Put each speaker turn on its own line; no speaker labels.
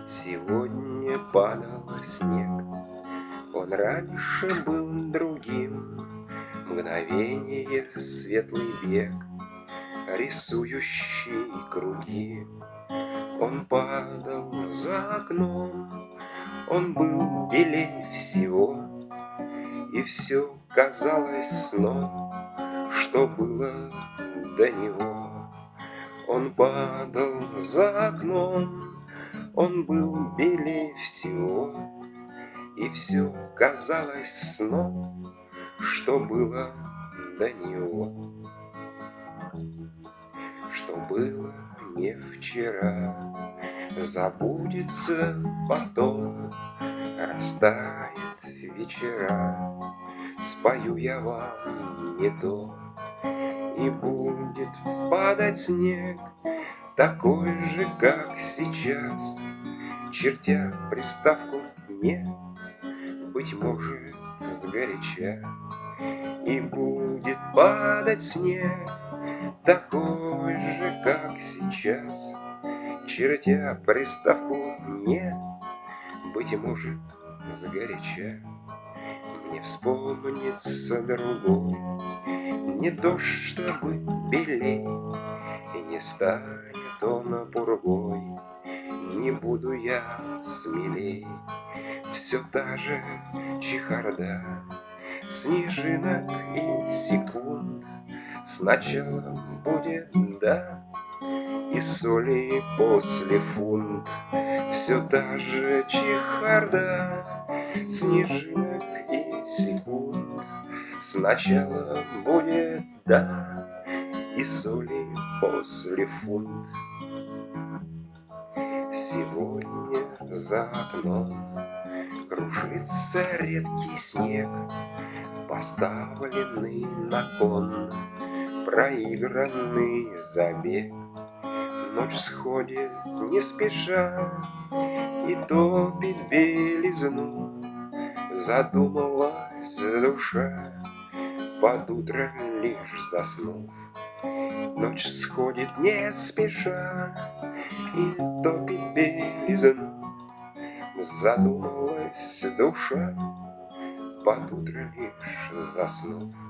Сегодня падал снег, он раньше был другим. Мгновение, светлый бег, рисующий круги. Он падал за окном, он был белей всего, и все казалось сном, что было до него. Он падал за окном, он был белей всего, и все казалось сном, что было до него. Что было не вчера, забудется потом, растает вечера. Спою я вам не то, и будет падать снег, такой же, как сейчас, чертя приставку «не», быть может, сгоряча. И будет падать снег, такой же, как сейчас, чертя приставку «не», быть может, сгоряча. Мне вспомнится другой, не дождь, чтобы белей, и не станет он пургой, не буду я смелей. Все та же чехарда снежинок и секунд. Сначала будет «да», и соли после фунт. Все та же чехарда снежинок и секунд. Сначала будет «да», и соли после фунт. Сегодня за окном кружится редкий снег, поставленный на кон, проигранный забег. Ночь сходит не спеша и топит белизну. Задумалась душа, под утро лишь заснув. Ночь сходит не спеша и топит белизну. Задумалась душа, под утро лишь заснув.